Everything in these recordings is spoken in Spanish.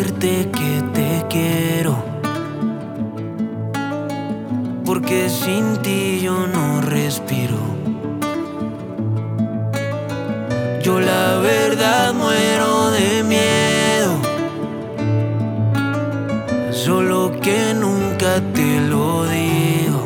decirte que te quiero, porque sin ti yo no respiro. Yo la verdad muero de miedo, solo que nunca te lo digo.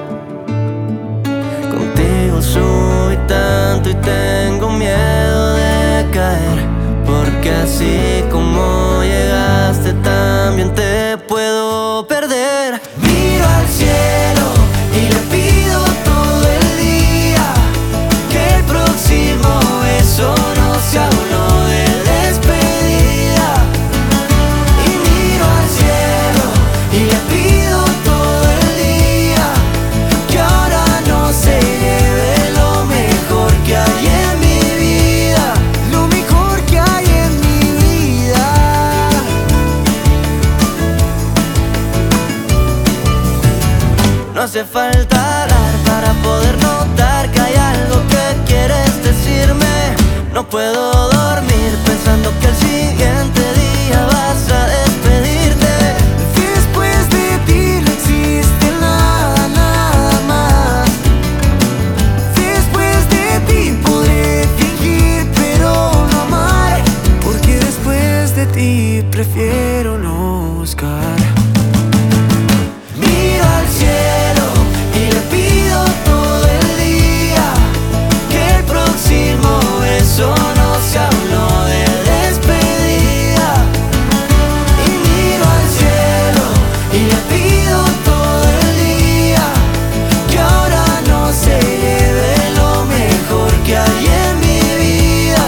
Contigo soy tanto y tengo miedo de caer, porque así como llegaste también te puedo perder. Miro al cielo y le pido todo el día que el próximo beso no sea uno de despedida. Y miro al cielo y le pido todo el día que ahora no se lleve lo mejor que hay en mi vida, lo mejor que hay en mi vida. No hace falta hablar para poder notar que hay algo que quieres decirme. No puedo dormir pensando que al siguiente día vas a despedirte. Después de ti no existe nada, nada más. Después de ti podré fingir pero no amar, porque después de ti prefiero no buscar. Miro al cielo y le pido todo el día que el próximo beso no sea uno de despedida. Y miro al cielo y le pido todo el día que ahora no se lleve lo mejor que hay en mi vida.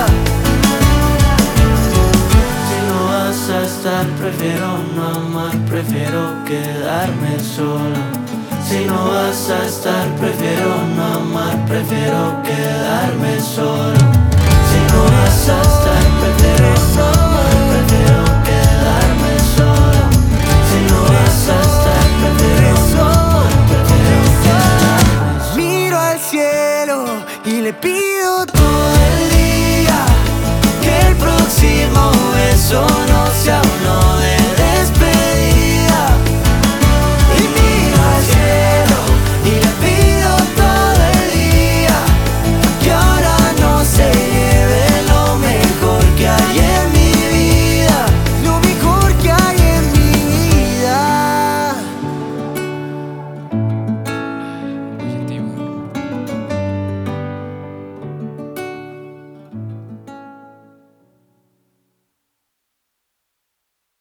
Si no vas a estar, prefiero no amar, prefiero quedarme solo. Si no vas a estar, prefiero no amar, prefiero quedarme solo. Si no vas a estar, prefiero no